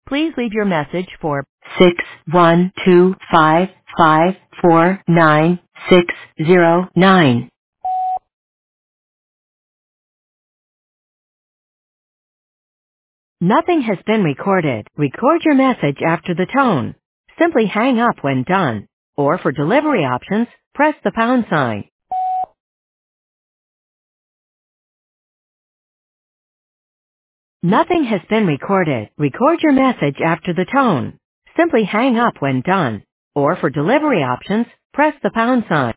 Please leave your message for 61255499609. Nothing has been recorded. Record your message after the tone. Simply hang up when done. Or for delivery options, press the pound sign. Nothing has been recorded. Record your message after the tone. Simply hang up when done. Or for delivery options, press the pound sign.